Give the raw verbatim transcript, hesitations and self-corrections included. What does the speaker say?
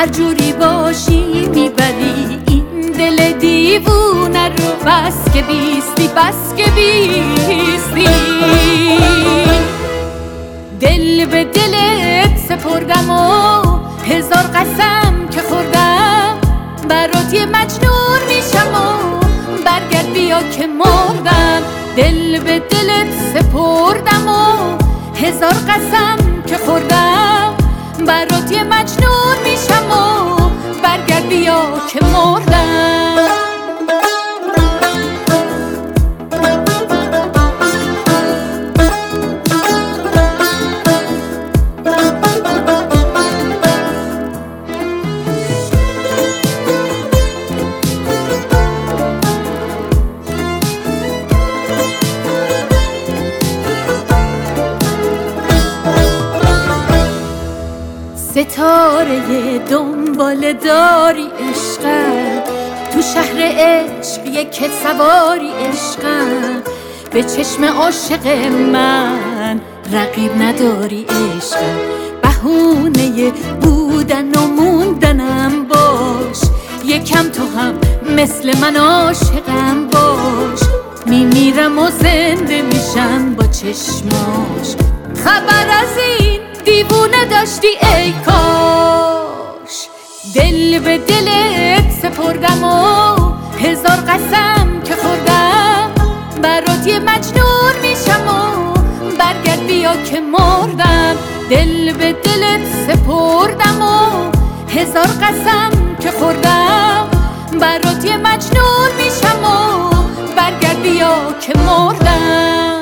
هر جوری باشی میبری این دل دیوونه رو. بس که بیستی بس که بیستی، دل به دلت سپردم و هزار قسم که خوردم، برات یه مجنون میشم و برگرد بیا که مردم. دل به دلت سپردم و هزار قسم که خوردم، برات یه مجنون میشم و برگرد بیا که مردم. ستاره دنبال داری عشقم، تو شهر عشق یک سواری عشقم، به چشم عاشق من رقیب نداری عشقم. بهونه بودن و موندنم باش، یکم تو هم مثل من عاشقم باش. میمیرم و زنده میشم با چشماش، خبر از این دیوونه داشتی ای کاش. دل به دلت سپردم و هزار قسم که خوردم، برات یه مجنون میشم و برگرد بیا که مردم. دل به دلت سپردم و هزار قسم که خوردم، برات یه مجنون میشم و برگرد بیا که مردم.